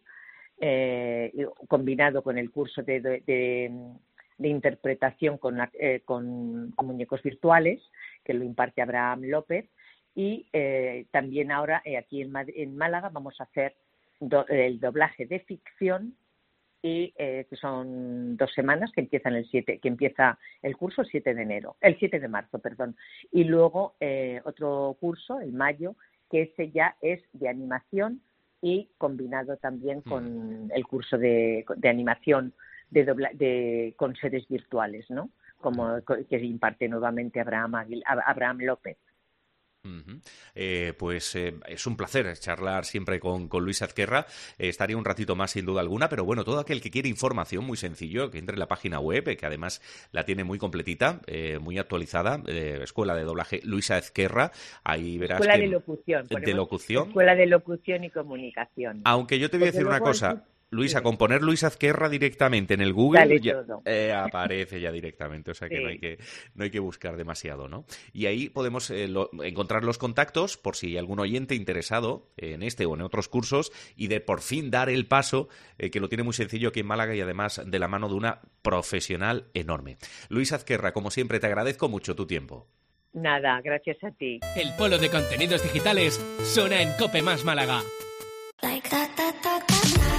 eh, combinado con el curso de, de, de, de interpretación con, eh, con, con muñecos virtuales, que lo imparte Abraham López. Y eh, también ahora eh, aquí en, Madrid, en Málaga vamos a hacer do, el doblaje de ficción, y eh, que son dos semanas que empiezan el siete, que empieza el curso el siete de enero, el siete de marzo, perdón. Y luego eh, otro curso en mayo, que ese ya es de animación y combinado también con el curso de, de animación de, dobla, de con seres virtuales, ¿no? Como que imparte nuevamente Abraham, Aguil, Abraham López. Uh-huh. Eh, pues eh, es un placer charlar siempre con, con Luisa Azquerra. Eh, estaría un ratito más sin duda alguna, pero bueno, todo aquel que quiere información, muy sencillo, que entre en la página web, eh, que además la tiene muy completita, eh, muy actualizada, eh, Escuela de Doblaje Luisa Azquerra. Ahí verás Escuela que, de Locución. De locución. Escuela de Locución y Comunicación. Aunque yo te voy a decir una cosa... Luisa, con poner Luisa Azquerra directamente en el Google ya, eh, aparece ya directamente, o sea que, sí. no, hay que no hay que buscar demasiado, ¿no? Y ahí podemos eh, lo, encontrar los contactos por si hay algún oyente interesado en este o en otros cursos y de por fin dar el paso, eh, que lo tiene muy sencillo aquí en Málaga y además de la mano de una profesional enorme. Luisa Azquerra, como siempre, te agradezco mucho tu tiempo. Nada, gracias a ti. El polo de contenidos digitales suena en COPE Más Málaga. Like that, that, that, that.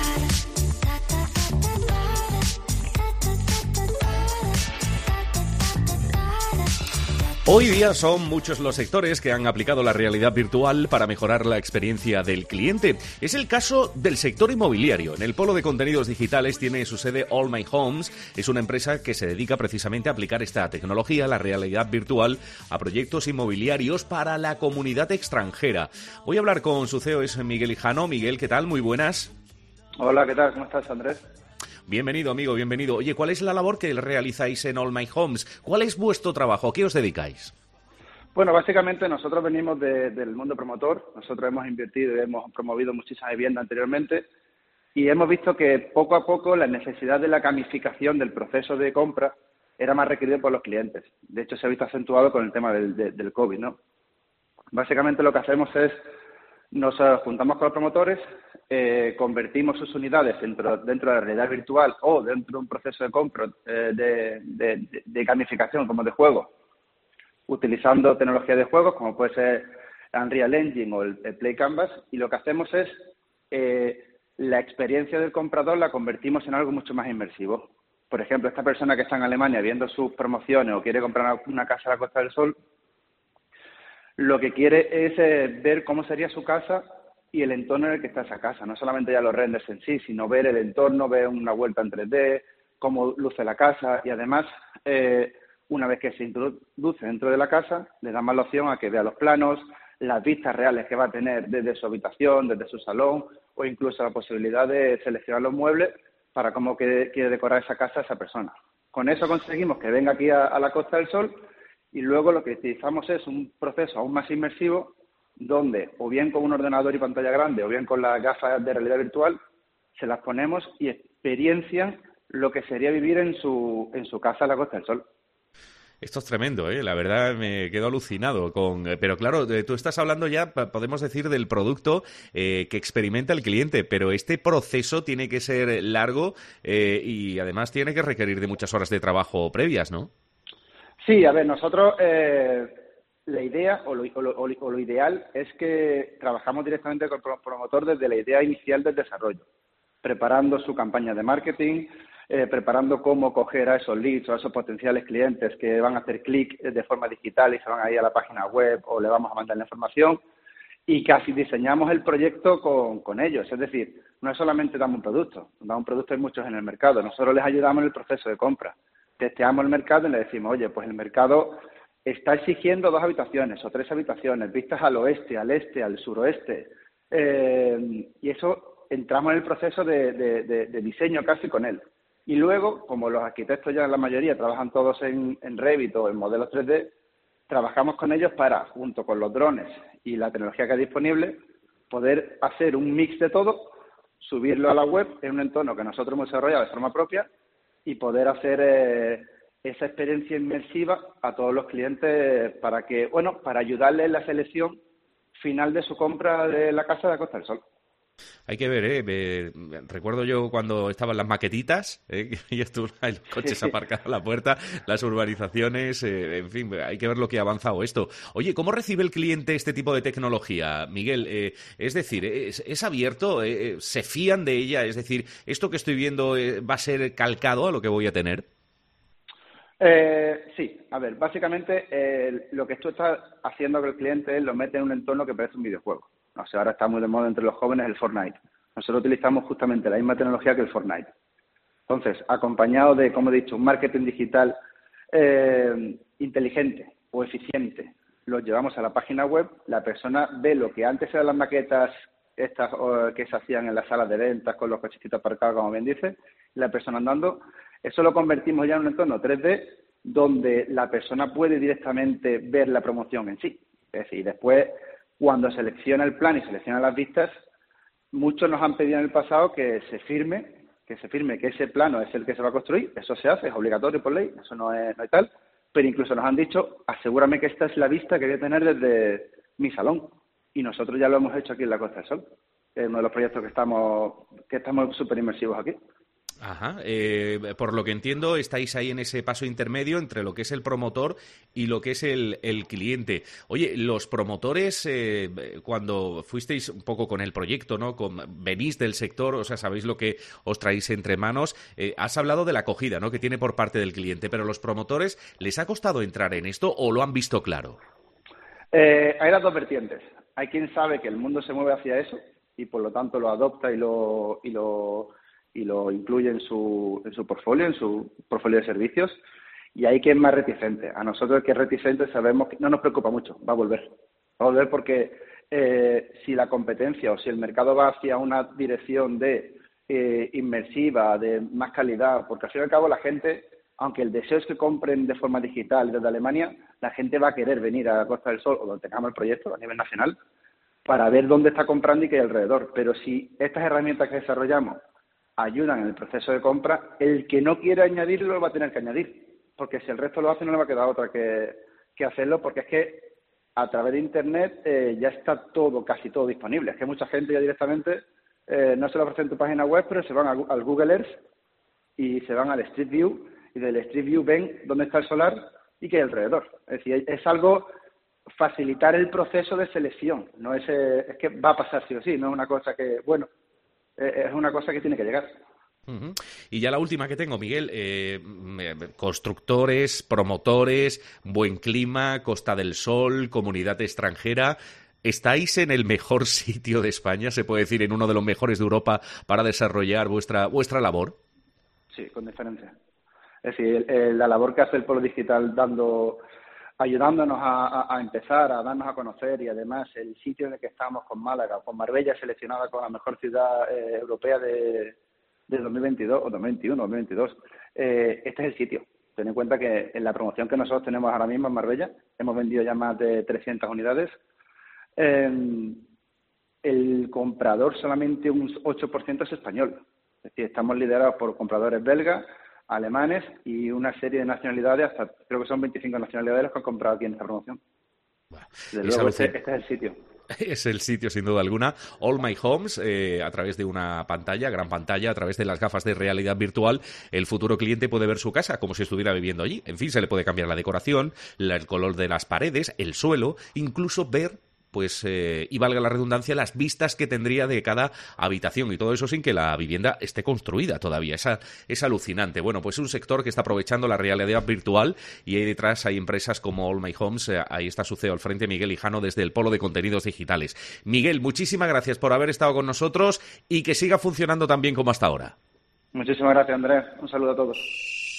Hoy día son muchos los sectores que han aplicado la realidad virtual para mejorar la experiencia del cliente. Es el caso del sector inmobiliario. En el polo de contenidos digitales tiene su sede All My Homes. Es una empresa que se dedica precisamente a aplicar esta tecnología, la realidad virtual, a proyectos inmobiliarios para la comunidad extranjera. Voy a hablar con su C E O, es Miguel Hijano. Miguel, ¿qué tal? Muy buenas. Hola, ¿qué tal? ¿Cómo estás, Andrés? Bienvenido, amigo, bienvenido. Oye, ¿cuál es la labor que realizáis en All My Homes? ¿Cuál es vuestro trabajo? ¿A qué os dedicáis? Bueno, básicamente nosotros venimos de, del mundo promotor. Nosotros hemos invertido y hemos promovido muchísimas viviendas anteriormente y hemos visto que poco a poco la necesidad de la gamificación del proceso de compra era más requerido por los clientes. De hecho, se ha visto acentuado con el tema del, de, del COVID, ¿no? Básicamente lo que hacemos es nos juntamos con los promotores, eh, convertimos sus unidades dentro, dentro de la realidad virtual o dentro de un proceso de compra eh, de, de, de gamificación como de juego, utilizando tecnología de juegos como puede ser Unreal Engine o el, el Play Canvas, y lo que hacemos es eh, la experiencia del comprador la convertimos en algo mucho más inmersivo. Por ejemplo, esta persona que está en Alemania viendo sus promociones o quiere comprar una casa a la Costa del Sol, lo que quiere es eh, ver cómo sería su casa y el entorno en el que está esa casa. No solamente ya los renders en sí, sino ver el entorno, ver una vuelta en tres D, cómo luce la casa y además, eh, una vez que se introduce dentro de la casa, le damos la opción a que vea los planos, las vistas reales que va a tener desde su habitación, desde su salón o incluso la posibilidad de seleccionar los muebles para cómo quiere, quiere decorar esa casa esa persona. Con eso conseguimos que venga aquí a, a la Costa del Sol. Y luego lo que utilizamos es un proceso aún más inmersivo donde o bien con un ordenador y pantalla grande o bien con las gafas de realidad virtual se las ponemos y experiencian lo que sería vivir en su en su casa a la Costa del Sol. Esto es tremendo, ¿eh? La verdad me quedo alucinado con... Pero claro, tú estás hablando ya, podemos decir, del producto eh, que experimenta el cliente, pero este proceso tiene que ser largo eh, y además tiene que requerir de muchas horas de trabajo previas, ¿no? Sí, a ver, nosotros eh, la idea o lo, o, lo, o lo ideal es que trabajamos directamente con el promotor desde la idea inicial del desarrollo, preparando su campaña de marketing, eh, preparando cómo coger a esos leads o a esos potenciales clientes que van a hacer clic de forma digital y se van a ir a la página web o le vamos a mandar la información, y casi diseñamos el proyecto con, con ellos. Es decir, no es solamente damos un producto, damos un producto, hay muchos en el mercado, nosotros les ayudamos en el proceso de compra. Testeamos el mercado y le decimos, oye, pues el mercado está exigiendo dos habitaciones o tres habitaciones, vistas al oeste, al este, al suroeste, eh, y eso entramos en el proceso de, de, de, de diseño casi con él. Y luego, como los arquitectos ya la mayoría trabajan todos en, en Revit o en modelos tres D, trabajamos con ellos para, junto con los drones y la tecnología que hay disponible, poder hacer un mix de todo, subirlo a la web en un entorno que nosotros hemos desarrollado de forma propia y poder hacer eh, esa experiencia inmersiva a todos los clientes para que, bueno, para ayudarles en la selección final de su compra de la casa de Costa del Sol. Hay que ver, ¿eh? Me, recuerdo yo cuando estaban las maquetitas, ¿eh? Y estuvo los coches aparcados a la puerta, las urbanizaciones, eh, en fin, hay que ver lo que ha avanzado esto. Oye, ¿cómo recibe el cliente este tipo de tecnología, Miguel? Eh, es decir, ¿es, es abierto? Eh, ¿Se fían de ella? Es decir, ¿esto que estoy viendo eh, va a ser calcado a lo que voy a tener? Eh, sí, a ver, básicamente eh, lo que tú estás haciendo con el cliente es lo mete en un entorno que parece un videojuego. O sea, ahora está muy de moda entre los jóvenes el Fortnite. Nosotros utilizamos justamente la misma tecnología que el Fortnite. Entonces, acompañado de, como he dicho, un marketing digital eh, inteligente o eficiente, lo llevamos a la página web, la persona ve lo que antes eran las maquetas estas o, que se hacían en las salas de ventas con los cochecitos aparcados, como bien dice, la persona andando. Eso lo convertimos ya en un entorno tres D donde la persona puede directamente ver la promoción en sí. Es decir, después, cuando selecciona el plan y selecciona las vistas, muchos nos han pedido en el pasado que se firme, que se firme que ese plano es el que se va a construir. Eso se hace, es obligatorio por ley, eso no es, no es tal. Pero incluso nos han dicho, asegúrame que esta es la vista que voy a tener desde mi salón. Y nosotros ya lo hemos hecho aquí en la Costa del Sol. Es uno de los proyectos que estamos que estamos súper inmersivos aquí. Ajá. Eh, por lo que entiendo, estáis ahí en ese paso intermedio entre lo que es el promotor y lo que es el, el cliente. Oye, los promotores, eh, cuando fuisteis un poco con el proyecto, ¿no? Con, venís del sector, o sea, sabéis lo que os traéis entre manos. Eh, has hablado de la acogida, ¿no? Que tiene por parte del cliente, pero los promotores, ¿les ha costado entrar en esto o lo han visto claro? Eh, hay las dos vertientes. Hay quien sabe que el mundo se mueve hacia eso y por lo tanto lo adopta y lo y lo y lo incluye en su, en su portfolio, en su portfolio de servicios, y hay quien es más reticente. A nosotros, el que es reticente, sabemos que no nos preocupa mucho, va a volver. Va a volver porque eh, si la competencia o si el mercado va hacia una dirección de eh, inmersiva, de más calidad, porque al fin y al cabo la gente, aunque el deseo es que compren de forma digital desde Alemania, la gente va a querer venir a Costa del Sol o donde tengamos el proyecto a nivel nacional para ver dónde está comprando y qué hay alrededor. Pero si estas herramientas que desarrollamos ayudan en el proceso de compra, el que no quiera añadirlo lo va a tener que añadir, porque si el resto lo hace no le va a quedar otra que, que hacerlo, porque es que a través de Internet eh, ya está todo, casi todo disponible. Es que mucha gente ya directamente eh, no se lo ofrece en tu página web, pero se van a, al Google Earth y se van al Street View, y del Street View ven dónde está el solar y qué hay alrededor. Es decir, es algo facilitar el proceso de selección, no es, eh, es que va a pasar sí o sí, no es una cosa que, bueno, es una cosa que tiene que llegar. Uh-huh. Y ya la última que tengo, Miguel, eh, constructores, promotores, buen clima, Costa del Sol, comunidad extranjera. ¿Estáis en el mejor sitio de España, se puede decir, en uno de los mejores de Europa para desarrollar vuestra vuestra labor? Sí, con diferencia. Es decir, el, el, la labor que hace el Polo Digital dando... ayudándonos a, a, a empezar, a darnos a conocer, y además el sitio en el que estamos con Málaga, con Marbella seleccionada como la mejor ciudad eh, europea de, de dos mil veintidós o dos mil veintiuno, dos mil veintidós. Eh, este es el sitio. Ten en cuenta que en la promoción que nosotros tenemos ahora mismo en Marbella, hemos vendido ya más de trescientas unidades. Eh, el comprador solamente un ocho por ciento es español. Es decir, estamos liderados por compradores belgas, alemanes y una serie de nacionalidades, hasta creo que son veinticinco nacionalidades los que han comprado aquí en esta promoción. Bueno, Desde luego, este, este es el sitio. Es el sitio, sin duda alguna. All My Homes, eh, a través de una pantalla, gran pantalla, a través de las gafas de realidad virtual, el futuro cliente puede ver su casa como si estuviera viviendo allí. En fin, se le puede cambiar la decoración, la, el color de las paredes, el suelo, incluso ver, pues, eh, y valga la redundancia, las vistas que tendría de cada habitación, y todo eso sin que la vivienda esté construida todavía. Es, es alucinante. Bueno, pues es un sector que está aprovechando la realidad virtual, y ahí detrás hay empresas como All My Homes. Eh, ahí está su C E O al frente, Miguel Hijano, desde el Polo de Contenidos Digitales. Miguel, muchísimas gracias por haber estado con nosotros y que siga funcionando tan bien como hasta ahora. Muchísimas gracias, Andrés. Un saludo a todos.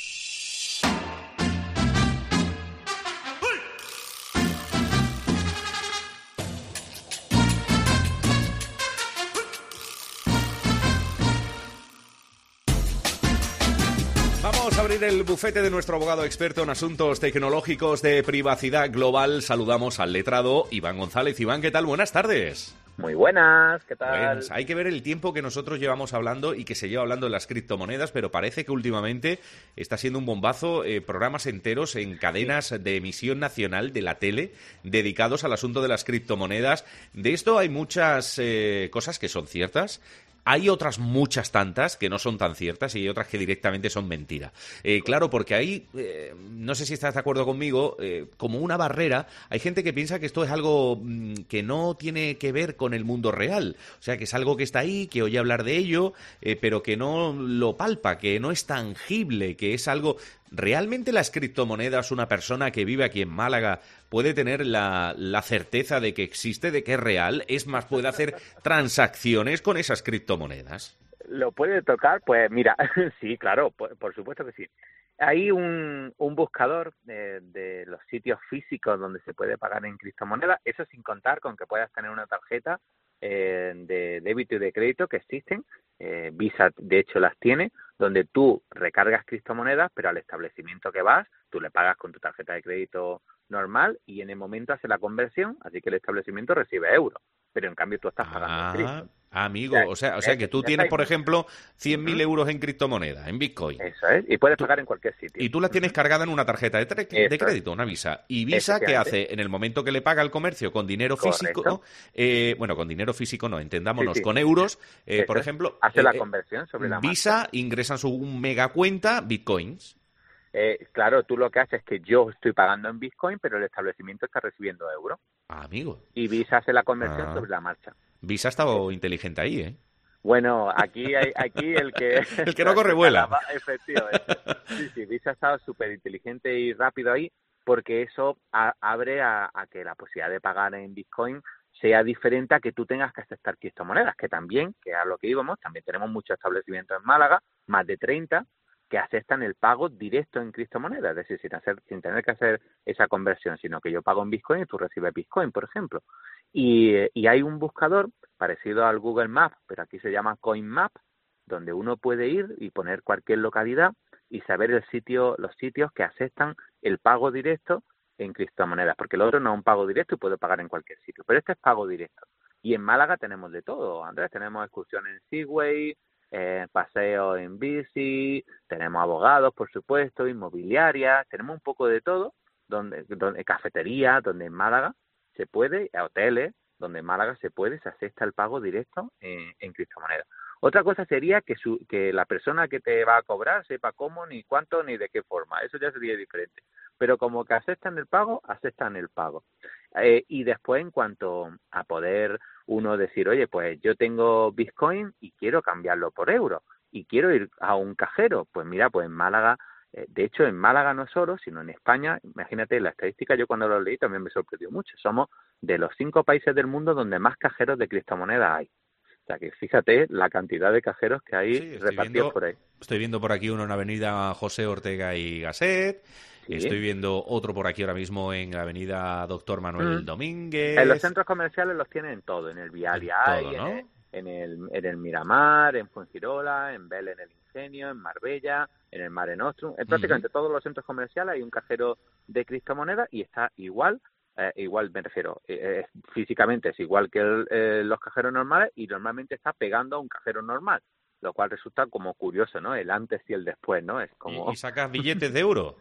Vamos a abrir el bufete de nuestro abogado experto en asuntos tecnológicos de privacidad global. Saludamos al letrado Iván González. Iván, ¿qué tal? Buenas tardes. Muy buenas, ¿qué tal? Pues hay que ver el tiempo que nosotros llevamos hablando y que se lleva hablando de las criptomonedas, pero parece que últimamente está siendo un bombazo, eh, programas enteros en cadenas de emisión nacional de la tele dedicados al asunto de las criptomonedas. De esto hay muchas eh, cosas que son ciertas. Hay otras muchas tantas que no son tan ciertas y hay otras que directamente son mentira. Eh, claro, porque hay, eh, no sé si estás de acuerdo conmigo, eh, como una barrera. Hay gente que piensa que esto es algo mmm, que no tiene que ver con el mundo real. O sea, que es algo que está ahí, que oye hablar de ello, eh, pero que no lo palpa, que no es tangible, que es algo... ¿Realmente las criptomonedas, una persona que vive aquí en Málaga puede tener la, la certeza de que existe, de que es real? Es más, ¿puede hacer transacciones con esas criptomonedas? ¿Lo puede tocar? Pues mira, sí, claro, por, por supuesto que sí. Hay un, un buscador de, de los sitios físicos donde se puede pagar en criptomonedas, eso sin contar con que puedas tener una tarjeta eh, de débito y de crédito que existen. Eh, Visa, de hecho, las tiene, donde tú recargas criptomonedas, pero al establecimiento que vas, tú le pagas con tu tarjeta de crédito normal y en el momento hace la conversión, así que el establecimiento recibe euros, pero en cambio tú estás pagando ah, en cripto. Amigo, o sea, o sea que tú tienes, por ejemplo, cien mil euros en criptomonedas, en Bitcoin. Eso es, y puedes tú, pagar en cualquier sitio. Y tú la tienes cargada en una tarjeta de, de crédito, una Visa. ¿Y Visa qué hace? En el momento que le paga al comercio con dinero físico, eh, bueno, con dinero físico no, entendámonos, sí, sí. con euros, eh, por ejemplo... Hace eh, la conversión sobre la Visa marcha. ingresa en su mega cuenta Bitcoins. Eh, claro, tú lo que haces es que yo estoy pagando en Bitcoin, pero el establecimiento está recibiendo euros. Ah, amigo. Y Visa hace la conversión ah. sobre la marcha. Visa ha estado inteligente ahí, ¿eh? Bueno, aquí hay, aquí el que... el que no corre vuela. Efectivamente. Sí, sí, Visa ha estado súper inteligente y rápido ahí porque eso a, abre a, a que la posibilidad de pagar en Bitcoin sea diferente a que tú tengas que aceptar criptomonedas, que también, que a lo que íbamos, también tenemos muchos establecimientos en Málaga, más de treinta, que aceptan el pago directo en criptomonedas, es decir, sin, hacer, sin tener que hacer esa conversión, sino que yo pago en Bitcoin y tú recibes Bitcoin, por ejemplo. Y, y hay un buscador parecido al Google Maps, pero aquí se llama CoinMap, donde uno puede ir y poner cualquier localidad y saber el sitio, los sitios que aceptan el pago directo en criptomonedas, porque el otro no es un pago directo y puedo pagar en cualquier sitio, pero este es pago directo. Y en Málaga tenemos de todo, Andrés, tenemos excursiones en Segway, eh, paseos en bici, tenemos abogados, por supuesto, inmobiliarias, tenemos un poco de todo, donde, donde cafeterías, donde en Málaga se puede, hoteles, donde en Málaga se puede, se acepta el pago directo en, en criptomonedas. Otra cosa sería que, su, que la persona que te va a cobrar sepa cómo, ni cuánto, ni de qué forma. Eso ya sería diferente. Pero como que aceptan el pago, aceptan el pago. Eh, y después, en cuanto a poder uno decir, oye, pues yo tengo Bitcoin y quiero cambiarlo por euros y quiero ir a un cajero. Pues mira, pues en Málaga, eh, de hecho en Málaga no solo, sino en España, imagínate, la estadística yo cuando lo leí también me sorprendió mucho. Somos de los cinco países del mundo donde más cajeros de criptomonedas hay. O sea que fíjate la cantidad de cajeros que hay sí, repartidos viendo, por ahí. Estoy viendo por aquí uno en la avenida José Ortega y Gasset. Sí. Estoy viendo otro por aquí ahora mismo en la avenida Doctor Manuel mm. Domínguez. En los centros comerciales los tienen en todo, en el Vialia, en, todo, ¿no? en, en, el, en el Miramar, en Fuengirola, en Vélez, en el Ingenio, en Marbella, en el Mare Nostrum. En prácticamente uh-huh. todos los centros comerciales hay un cajero de criptomonedas y está igual. Eh, igual me refiero, eh, físicamente es igual que el, eh, los cajeros normales y normalmente está pegando a un cajero normal, lo cual resulta como curioso, ¿no? El antes y el después, ¿no? Es como... ¿Y, y sacas billetes de euro?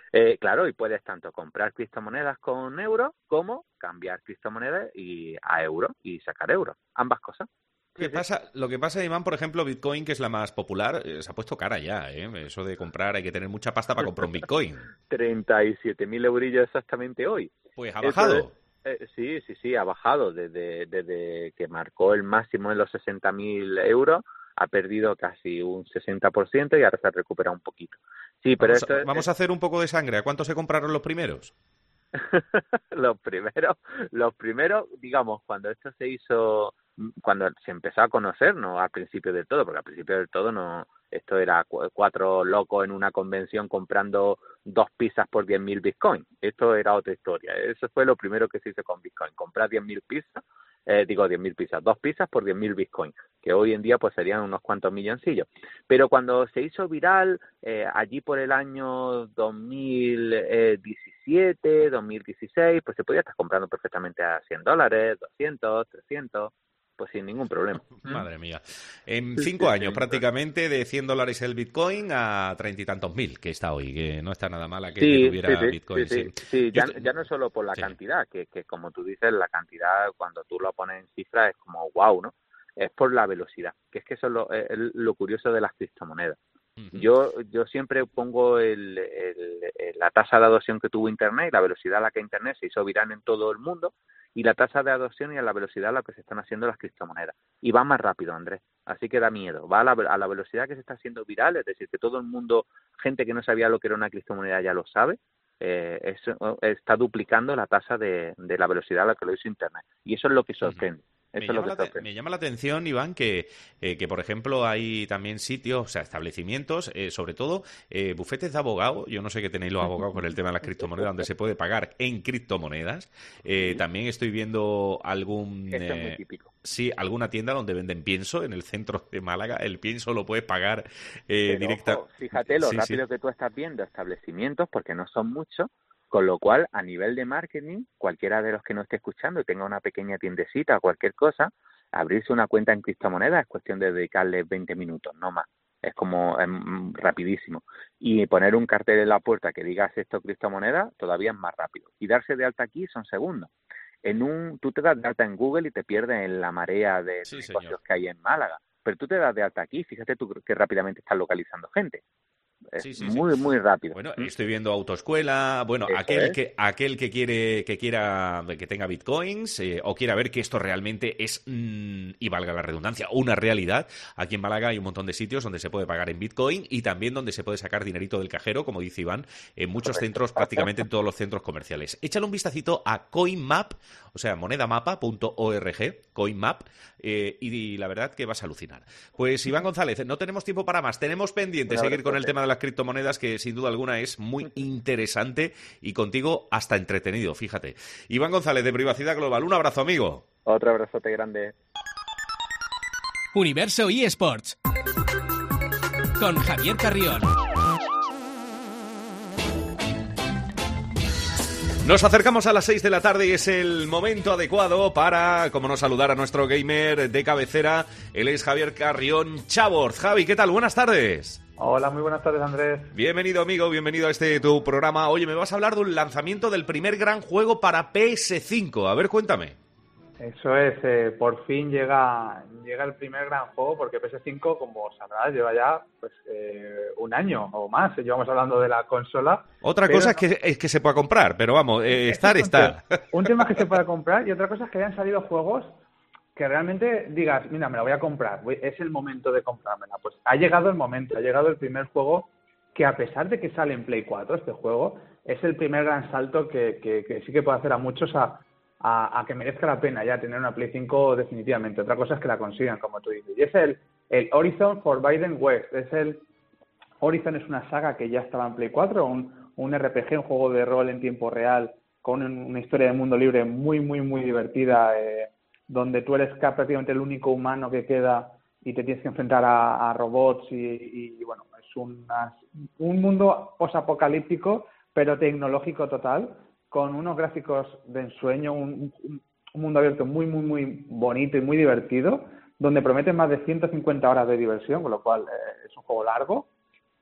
Eh, claro, y puedes tanto comprar criptomonedas con euros como cambiar criptomonedas y a euros y sacar euros. Ambas cosas. Lo que, pasa, lo que pasa, Iván, por ejemplo, Bitcoin, que es la más popular, eh, se ha puesto cara ya, ¿eh? Eso de comprar, hay que tener mucha pasta para comprar un Bitcoin. treinta y siete mil eurillos exactamente hoy. Pues ha bajado. Entonces, eh, sí, sí, sí, ha bajado. Desde, desde que marcó el máximo en los sesenta mil euros, ha perdido casi un sesenta por ciento y ahora se ha recuperado un poquito. Sí, pero vamos, esto a, es, vamos a hacer un poco de sangre. ¿A cuánto se compraron los primeros? los primeros, los primeros, digamos, cuando esto se hizo, cuando se empezó a conocer, no al principio del todo, porque al principio del todo no, esto era cu- cuatro locos en una convención comprando dos pizzas por diez mil bitcoins. Esto era otra historia. Eso fue lo primero que se hizo con Bitcoin, comprar diez mil pizzas, eh, digo diez mil pizzas, dos pizzas por diez mil bitcoins, que hoy en día pues serían unos cuantos milloncillos. Pero cuando se hizo viral, eh, allí por el año dos mil diecisiete, dos mil dieciséis, pues se podía estar comprando perfectamente a cien dólares, doscientos, trescientos, pues sin ningún problema. Madre mía. En cinco años prácticamente de cien dólares el Bitcoin a treinta y tantos mil, que está hoy, que no está nada mal a que Sí, tuviera sí, sí, Bitcoin. sí, Sí, sí, sí. Ya, estoy... ya no solo por la sí. cantidad, que, que como tú dices, la cantidad cuando tú lo pones en cifras es como wow, ¿no? Es por la velocidad, que es que eso es lo, es lo curioso de las criptomonedas. Uh-huh. Yo yo siempre pongo el, el, el, la tasa de adopción que tuvo Internet y la velocidad a la que Internet se hizo viral en todo el mundo y la tasa de adopción y a la velocidad a la que se están haciendo las criptomonedas. Y va más rápido, Andrés, así que da miedo. Va a la, a la velocidad que se está haciendo viral, es decir, que todo el mundo, gente que no sabía lo que era una criptomoneda ya lo sabe, eh, eso está duplicando la tasa de, de la velocidad a la que lo hizo Internet. Y eso es lo que sorprende. Uh-huh. Eso Me, es lo llama que te, me llama la atención, Iván, que, eh, que por ejemplo hay también sitios, o sea, establecimientos, eh, sobre todo eh, bufetes de abogados. Yo no sé qué tenéis los abogados con el tema de las criptomonedas, donde se puede pagar en criptomonedas. Eh, sí. También estoy viendo algún... Esto es muy típico. Sí, alguna tienda donde venden pienso en el centro de Málaga. El pienso lo puedes pagar eh, directamente. Fíjate lo sí, rápido sí. que tú estás viendo establecimientos, porque no son muchos. Con lo cual, a nivel de marketing, cualquiera de los que nos esté escuchando y tenga una pequeña tiendecita o cualquier cosa, abrirse una cuenta en criptomonedas es cuestión de dedicarle veinte minutos, no más. Es como es rapidísimo. Y poner un cartel en la puerta que digas esto criptomoneda todavía es más rápido. Y darse de alta aquí son segundos. En un, tú te das de alta en Google y te pierdes en la marea de sí, negocios señor. que hay en Málaga. Pero tú te das de alta aquí, fíjate tú que rápidamente estás localizando gente. Es sí, sí, muy, sí. muy rápido. Bueno, estoy viendo autoescuela, bueno, Eso aquel es. que aquel que quiere que quiera que tenga bitcoins eh, o quiera ver que esto realmente es, mmm, y valga la redundancia, una realidad. Aquí en Málaga hay un montón de sitios donde se puede pagar en bitcoin y también donde se puede sacar dinerito del cajero, como dice Iván, en muchos Correcto. centros, prácticamente en todos los centros comerciales. Échale un vistacito a CoinMap, o sea, monedamapa punto org, CoinMap, eh, y, y la verdad que vas a alucinar. Pues Iván González, no tenemos tiempo para más, tenemos pendiente bueno, seguir con el tema de las criptomonedas, que sin duda alguna es muy interesante y contigo hasta entretenido, fíjate. Iván González, de Privacidad Global, un abrazo, amigo. Otro abrazote grande. Universo eSports con Javier Carrión. Nos acercamos a las seis de la tarde y es el momento adecuado para, como no, saludar a nuestro gamer de cabecera. Él es Javier Carrión Chaborz. Javi, ¿qué tal? Buenas tardes. Hola, muy buenas tardes, Andrés. Bienvenido, amigo, bienvenido a este tu programa. Oye, me vas a hablar de un lanzamiento del primer gran juego para P S cinco. A ver, cuéntame. Eso es, eh, por fin llega llega el primer gran juego, porque P S cinco, como sabrás, lleva ya pues eh, un año o más. Llevamos hablando de la consola. Otra cosa no... es, que, es que se pueda comprar, pero vamos, eh, estar está. Un tema es que se pueda comprar y otra cosa es que hayan salido juegos que realmente digas, mira, me la voy a comprar, voy, es el momento de comprármela. Pues ha llegado el momento, ha llegado el primer juego que, a pesar de que sale en Play cuatro este juego, es el primer gran salto que, que, que sí que puede hacer a muchos a, a, a que merezca la pena ya tener una Play cinco definitivamente. Otra cosa es que la consigan, como tú dices. Y es el, el Horizon Forbidden West. Es el Horizon es una saga que ya estaba en Play cuatro, un, un R P G, un juego de rol en tiempo real con una historia de mundo libre muy, muy, muy divertida, eh, donde tú eres prácticamente el único humano que queda y te tienes que enfrentar a, a robots y, y, y bueno, es una, un mundo posapocalíptico pero tecnológico total, con unos gráficos de ensueño, un, un, un mundo abierto muy, muy, muy bonito y muy divertido, donde prometen más de ciento cincuenta horas de diversión, con lo cual eh, es un juego largo.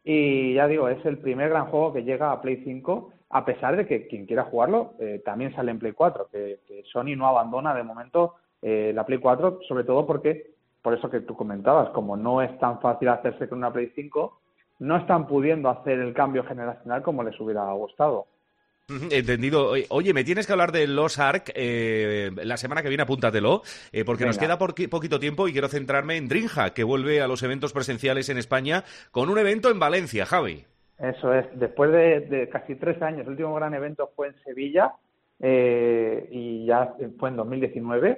y ya digo, es el primer gran juego que llega a Play cinco, a pesar de que quien quiera jugarlo eh, también sale en Play cuatro, que, que Sony no abandona de momento eh, la Play cuatro, sobre todo porque, por eso que tú comentabas, como no es tan fácil hacerse con una Play cinco, no están pudiendo hacer el cambio generacional como les hubiera gustado. Entendido. Oye, me tienes que hablar de Lost Ark eh, la semana que viene, apúntatelo, eh, porque Venga. Nos queda por poquito tiempo y quiero centrarme en DreamHack, que vuelve a los eventos presenciales en España con un evento en Valencia, Javi. Eso es, después de, de casi tres años, el último gran evento fue en Sevilla eh, y ya fue en dos mil diecinueve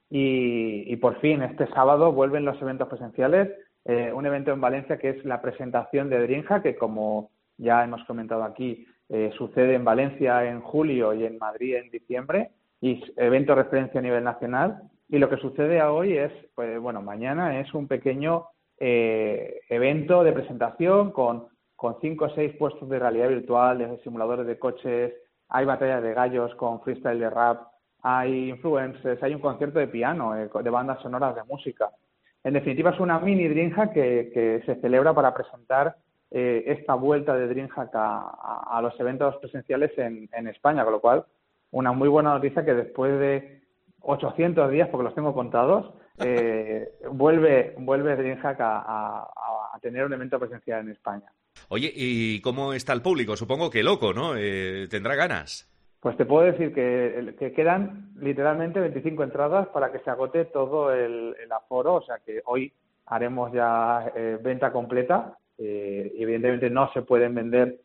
y, y por fin este sábado vuelven los eventos presenciales, eh, un evento en Valencia que es la presentación de DreamHack, que como ya hemos comentado aquí, Eh, sucede en Valencia en julio y en Madrid en diciembre, y evento de referencia a nivel nacional. Y lo que sucede hoy es, pues bueno, mañana es un pequeño eh, evento de presentación con, con cinco o seis puestos de realidad virtual, de simuladores de coches, hay batallas de gallos con freestyle de rap, hay influencers, hay un concierto de piano, eh, de bandas sonoras de música. En definitiva, es una mini DreamHack que, que se celebra para presentar Eh, esta vuelta de DreamHack a, a, a los eventos presenciales en, en España, con lo cual una muy buena noticia que después de ochocientos días, porque los tengo contados, eh, vuelve vuelve DreamHack a, a, a tener un evento presencial en España. Oye, ¿y cómo está el público? Supongo que loco, ¿no? Eh, ¿Tendrá ganas? Pues te puedo decir que, que quedan literalmente veinticinco entradas para que se agote todo el, el aforo, o sea que hoy haremos ya eh, venta completa. Eh, evidentemente no se pueden vender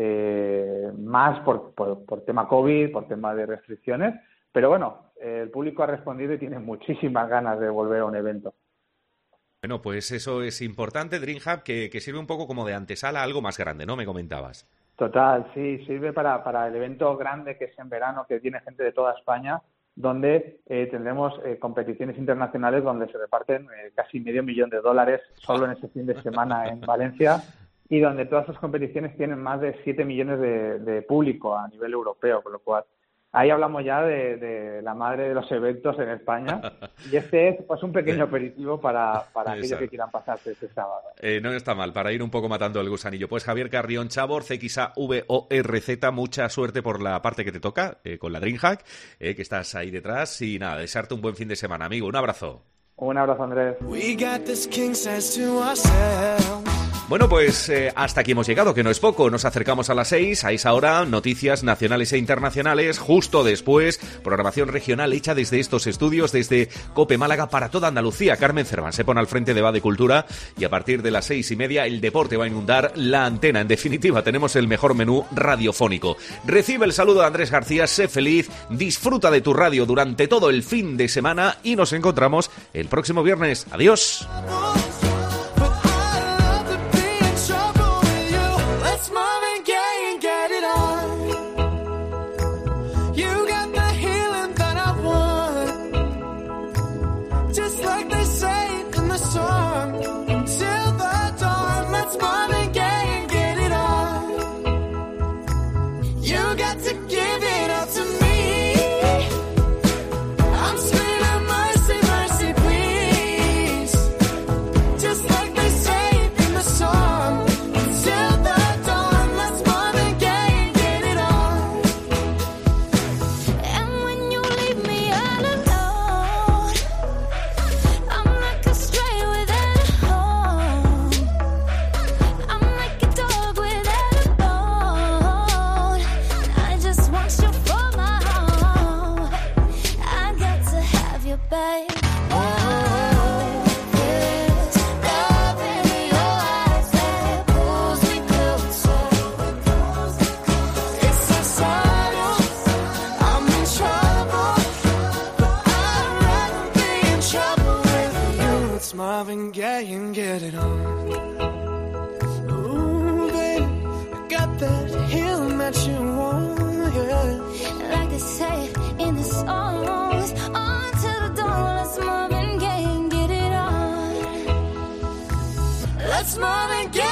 eh, más por, por, por tema COVID, por tema de restricciones, pero bueno, eh, el público ha respondido y tiene muchísimas ganas de volver a un evento. Bueno, pues eso es importante, DreamHack, que, que sirve un poco como de antesala a algo más grande, ¿no? Me comentabas. Total, sí, sirve para, para el evento grande que es en verano, que tiene gente de toda España, donde eh, tendremos eh, competiciones internacionales donde se reparten eh, casi medio millón de dólares solo en ese fin de semana en Valencia, y donde todas esas competiciones tienen más de siete millones de, de público a nivel europeo, con lo cual ahí hablamos ya de, de la madre de los eventos en España, y este es pues un pequeño aperitivo para, para aquellos que quieran pasarse este sábado. Eh, no está mal, para ir un poco matando el gusanillo. Pues Javier Carrión Chabor, C X A V O R Z, mucha suerte por la parte que te toca, eh, con la DreamHack, eh, que estás ahí detrás, y nada, desearte un buen fin de semana, amigo. Un abrazo. Un abrazo, Andrés. Bueno, pues eh, hasta aquí hemos llegado, que no es poco. Nos acercamos a las seis, a esa hora, noticias nacionales e internacionales. Justo después, programación regional hecha desde estos estudios, desde COPE Málaga para toda Andalucía. Carmen Cerván se pone al frente de Va de Cultura, y a partir de las seis y media el deporte va a inundar la antena. En definitiva, tenemos el mejor menú radiofónico. Recibe el saludo de Andrés García, sé feliz, disfruta de tu radio durante todo el fin de semana y nos encontramos el próximo viernes. Adiós. Marvin Gaye and get it on. Ooh, baby, I got that healing that you want, yeah. Like they say in the songs, on to the dawn, let's Marvin Gaye and get it on. Let's Marvin Gaye.